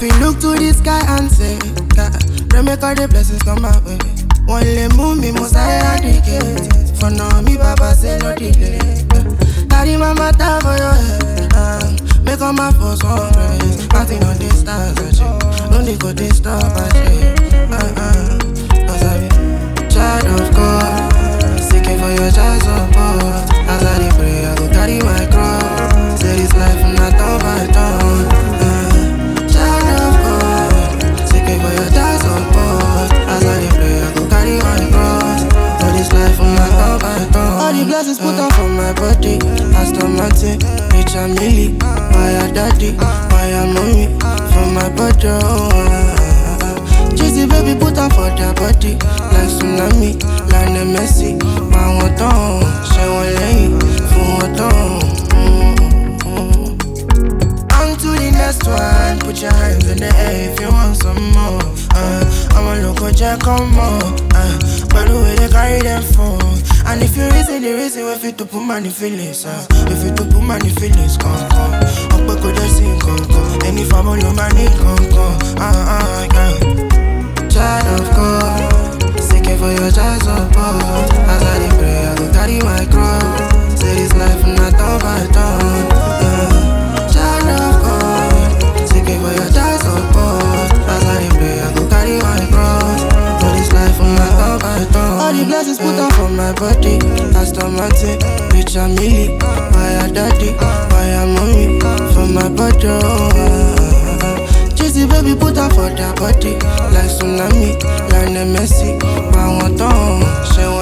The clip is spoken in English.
If you look to the sky and say, God, pray make all the blessings come my way. One lay move me, most I dedicate. For now, me papa say no delay. Carry my matter for your head. Make all my force one rest. Nothing on this stars, don't they go this stop, I say. Cause I be child of God, seeking for your child support. As I dey pray, I go carry my cross. Say this life not turn by turn. Child of God, seeking for your child support. As I dey pray, I go carry my cross. For this life not turn by turn. All the blessings put on for my body. Aston Martin, rich and milli. My daddy, my mommy, for my body. Cheesy baby put on for their body. Like tsunami, like Messi. My one tongue, she won't lay for one tongue. On to the next one. Put your hands in the air if you want some more. I'm a local jack, come on. By the way they carry them phone. And if you reason the reason if you to put money feelings, if you to put money feelings, come. Up a good scene, come. Any family money, come. Yeah. Child of God, seeking for your child support. As I dey pray, I go carry my cross. Say this life not turn by turn. Child of God, seeking for your child support. As I dey pray, I go carry my cross. For this life not turn by turn. All the blessings put on for my body. Aston Martin, rich and milli. My daddy, my mommy, for my body. Cheesy baby put on for their body. Like tsunami, like Messi. My one tongue, she